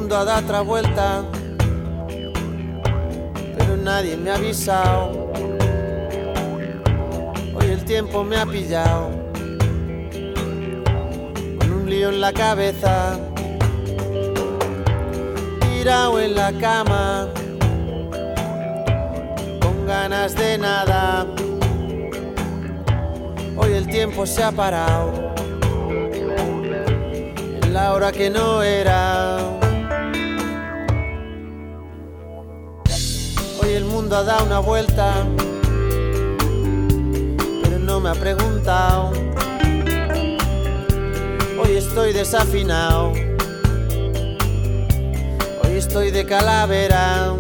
mundo ha dado otra vuelta, pero nadie me ha avisado. Hoy el tiempo me ha pillado con un lío en la cabeza, tirado en la cama, con ganas de nada. Hoy el tiempo se ha parado en la hora que no era. Hoy el mundo ha dado una vuelta, pero no me ha preguntado. Hoy estoy desafinado, hoy estoy de calavera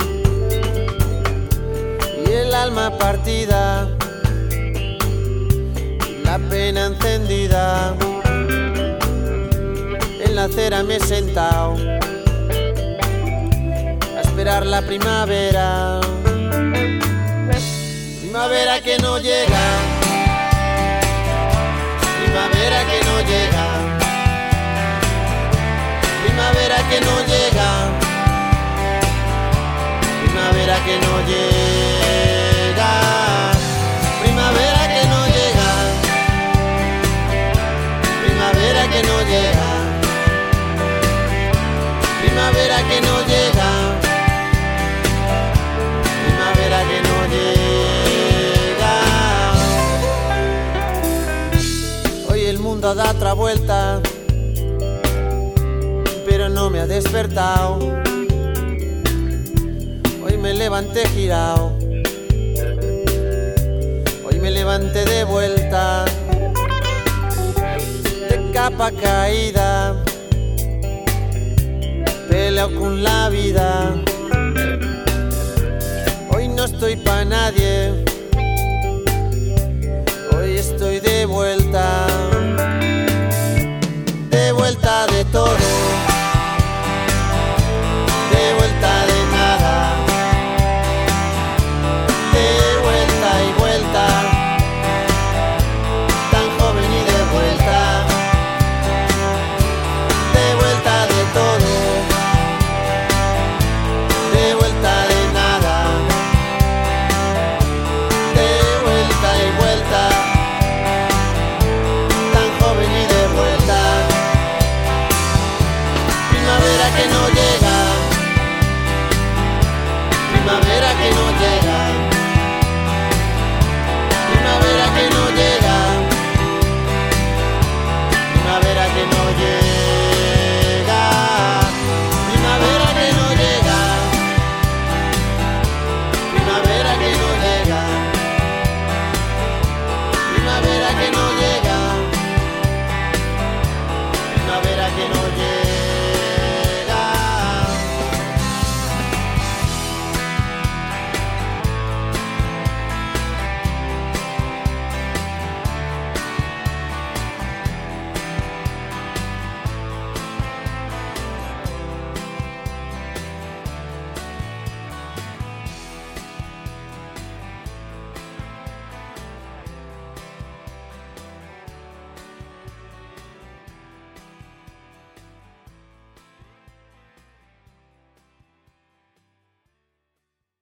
y el alma partida, la pena encendida. En la acera me he sentado a esperar la primavera. Primavera que no llega, primavera que no llega, primavera que no llega, primavera que no llega, primavera que no llega, primavera que no llega, primavera que no llega, primavera que no llega. Hoy el mundo ha dado otra vuelta, pero no me ha despertado. Hoy me levanté girado, hoy me levanté de vuelta, de capa caída, peleo con la vida. Hoy no estoy pa' nadie, hoy estoy de vuelta de todo, de vuelta de nada, de vuelta y vuelta, tan joven y de vuelta de todo, de vuelta de nada, de vuelta y vuelta, tan joven y de vuelta. Primavera que no llega, primavera que no llega, primavera que no llega, primavera que no llega, primavera que no llega, primavera que no llega, primavera que no llega, primavera que no llega.